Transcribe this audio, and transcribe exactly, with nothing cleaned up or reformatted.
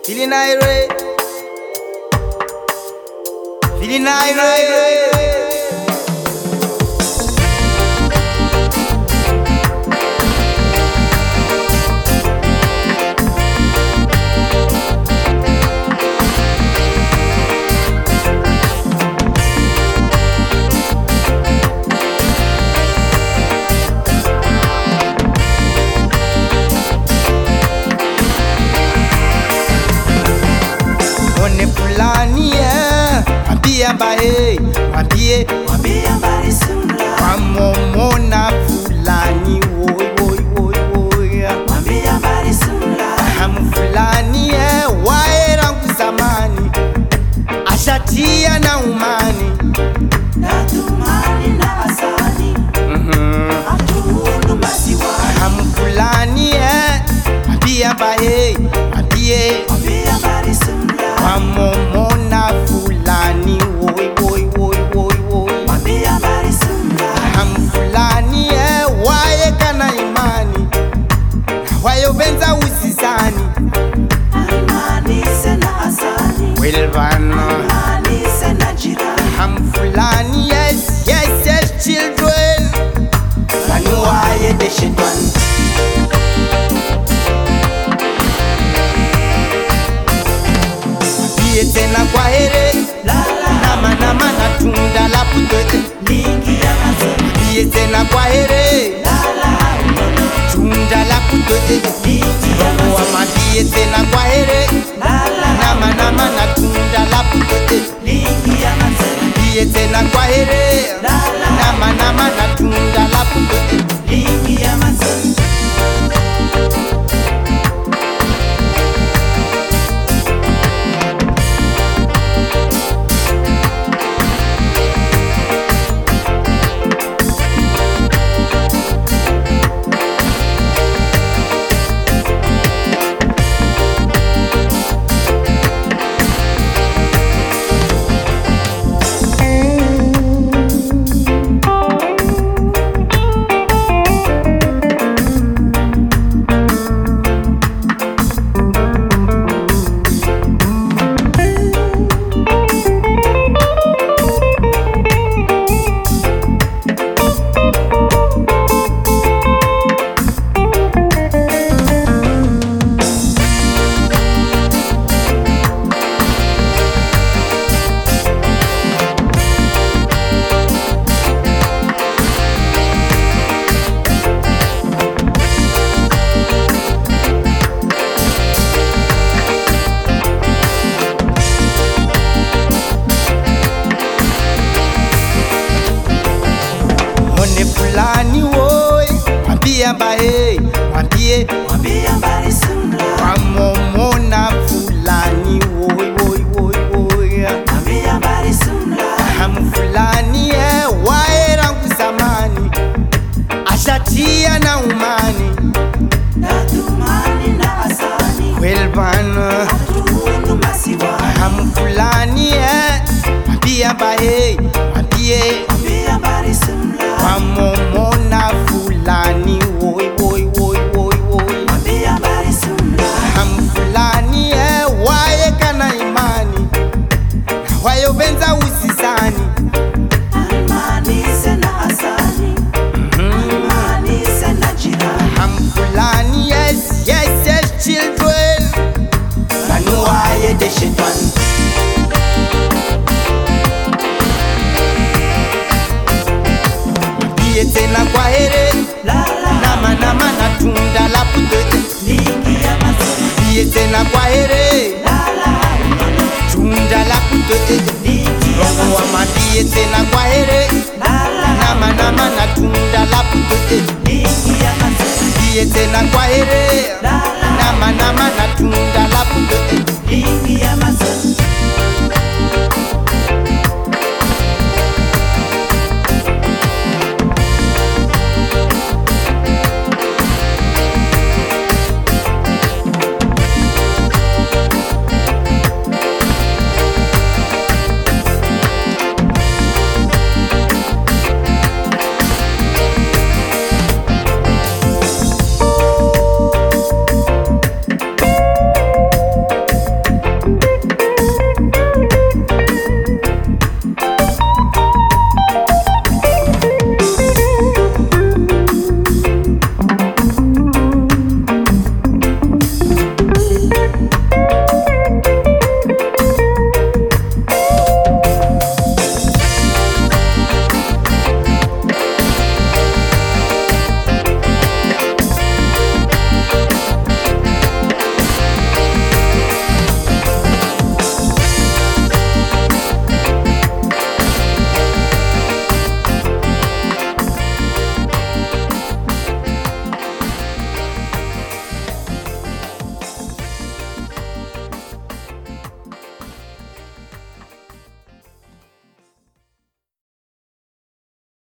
Feeling irate, feeling irate. Bae, wambie, wambie habari sura. Wamomona fulani, woi woi woi woi. Wambie habari sura. Hamu fulani eh, waerangu zamani, ashatia na umani, natumani na asani. Mhm. Atuhulu masiwa. Hamu fulani eh, wambie bae, wambie, wambie habari sura. Wamomona fulani, woi woi woi woi woi. Wambie habari sura. Hamu fulani eh, wae kana imani, wayo benza usizani. Amani sena asani. Wilvana Amani sena jirani. Hamu fulani yes, yes, yes, children. Banu waye de shetani. Wambie tena kwa here, nama nama na tunda la putote. Lingi ya mazo. Wambie tena kwa here, tunda la putote. Wambie tena kwa here, nama nama na tunda la putote. Lingi ya mazo. Wambie tena kwa here, nama nama na tunda la putote. Lingi ya mazo. Fulani woi, wambie bae, wambie, wambie habari sura. Wamomona fulani, woi woi woi woi. Wambie habari sura. Hamu fulani eh, waerangu zamani, ashatia na umani, natumani na asani. Wilvana Atuhulu masiwa. Hamu fulani eh, wambie bae, wambie, Wambie habari sura. Wamomona fulani, woi woi woi woi woi. Wambie habari sura. Hamu fulani eh, wae kana imani, wayo benza usizani. Amani sena asani. Amani sena jirani. Hamu fulani yes, yes, yes, children. Banu waye de shetani. Wambie tena kwa here, nama nama na tunda la putote. Lingi ya mazo. Wambie tena kwa here, tunda la putote. Roho wa mabie tena kwa here, nama nama na tunda la putote. Lingi ya mazo. Wambie tena kwa here, nama nama na